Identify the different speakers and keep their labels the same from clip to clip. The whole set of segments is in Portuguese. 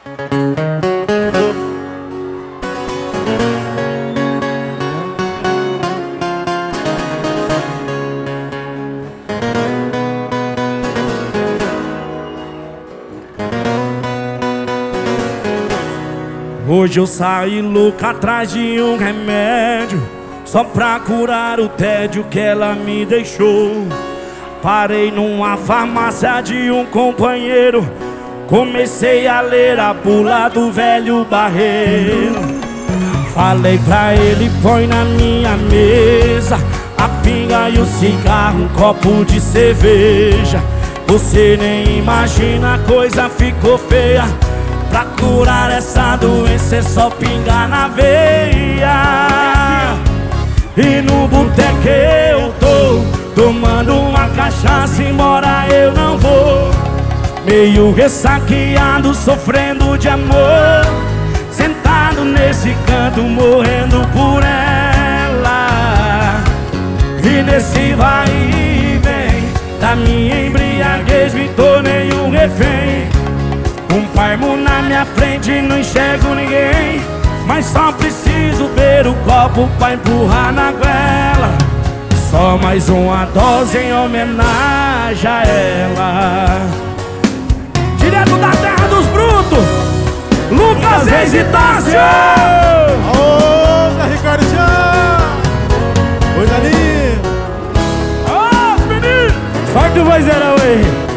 Speaker 1: Hoje eu saí louco atrás de um remédio, só pra curar o tédio que ela me deixou. Parei numa farmácia de um companheiro, comecei a ler a bula do velho barreiro. Falei pra ele, põe na minha mesa a pinga e o cigarro, um copo de cerveja. Você nem imagina, a coisa ficou feia. Pra curar essa doença é só pingar na veia. E no boteco eu tô tomando uma cachaça, embora eu não vou. Meio ressaqueado, sofrendo de amor, sentado nesse canto, morrendo por ela. E nesse vai e vem da minha embriaguez me tornei um refém. Um parmo na minha frente, não enxergo ninguém, mas só preciso ver o copo pra empurrar na goela. Só mais uma dose em homenagem a ela. Direto da terra dos brutos, Lucas Hesitácio!
Speaker 2: Ô, Zé Ricardo Tchau! Coisa linda!
Speaker 1: Ô, menino! Sorte o vozeirão aí!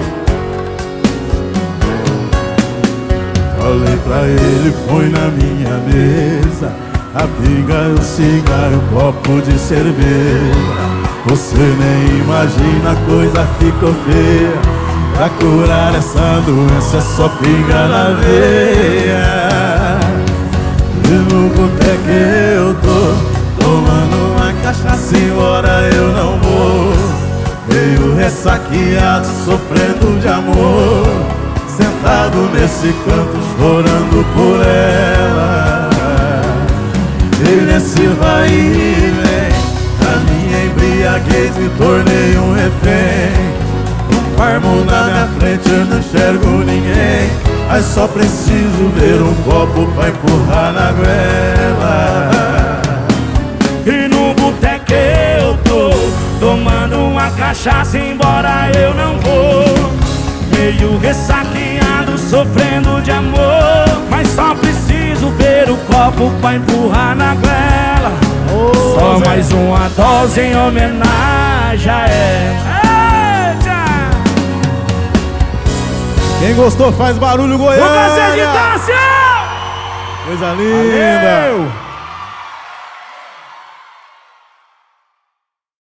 Speaker 2: Falei pra ele, põe na minha mesa a pinga, o cigarro, o copo de cerveja. Você nem imagina, a coisa ficou feia. Pra curar essa doença é só pinga na veia. E no boteco eu tô tomando uma cachaça, embora eu não vou. Meio ressaqueado, sofrendo de amor, sentado nesse canto, chorando por ela. E nesse vai e vem da minha embriaguez me tornei um refém. Um parmo na minha frente, eu não enxergo ninguém, mas só preciso ver um copo pra empurrar na goela.
Speaker 1: E no boteco eu tô tomando uma cachaça, embora eu não vou. Meio ressaqueado, sofrendo de amor, mas só preciso ver o copo pra empurrar na goela. Só mais uma dose em homenagem a ela. Eita!
Speaker 2: Quem gostou faz barulho, Goiânia!
Speaker 1: Lucas Hesitácio!
Speaker 2: Coisa linda!
Speaker 1: Valeu!